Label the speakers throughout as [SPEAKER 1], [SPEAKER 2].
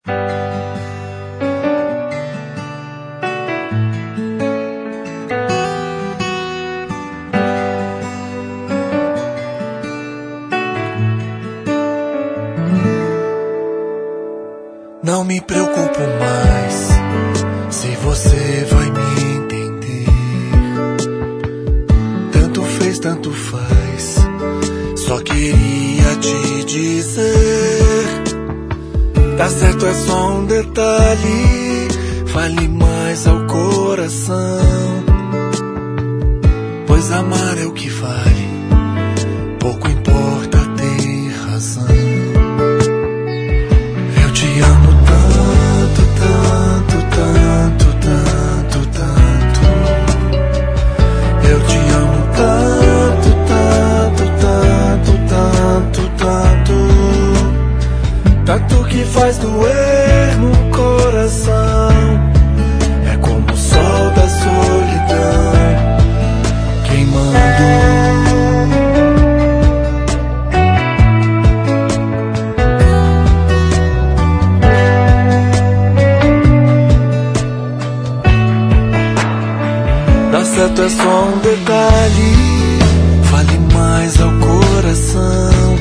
[SPEAKER 1] Não me preocupo mais se você vai me entender. Tanto fez, tanto faz. Só queria te dizer: tá certo, é só um detalhe. Fale mais ao coração, pois amar é o que vale. Pouco importa ter razão. Eu te amo tanto, tanto, tanto, tanto, tanto. Eu te amo tanto, tanto, tanto, tanto, tanto. Tanto que faz doer no coração. É como o sol da solidão queimando. Tá certo, é só um detalhe. Fale mais ao coração,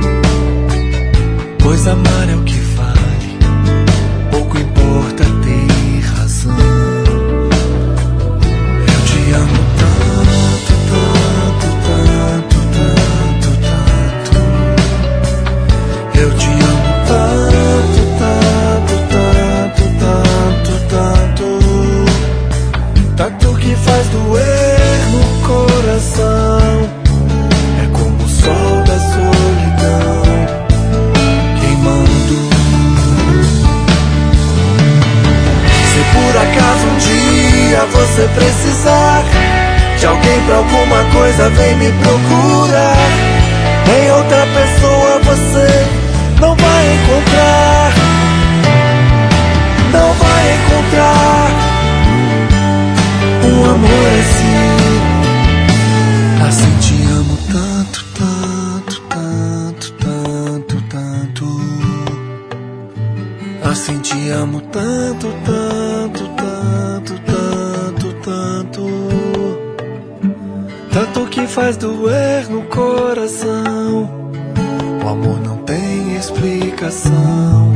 [SPEAKER 1] pois amar é o que vale. Pouco importa ter razão. Eu te amo tanto, tanto, tanto, tanto, tanto. Eu te amo tanto, tanto, tanto, tanto, tanto. Tanto que faz doer no coração. É como o sol da solidão queimando. Se por acaso um dia você precisar de alguém pra alguma coisa, vem me procurar. Em outra pessoa você não vai encontrar. Não vai encontrar um amor assim. Assim te amo tanto, tanto, tanto, tanto, tanto. Assim te amo tanto, tanto, tanto, tanto, tanto. Tanto que faz doer no coração. O amor não tem explicação.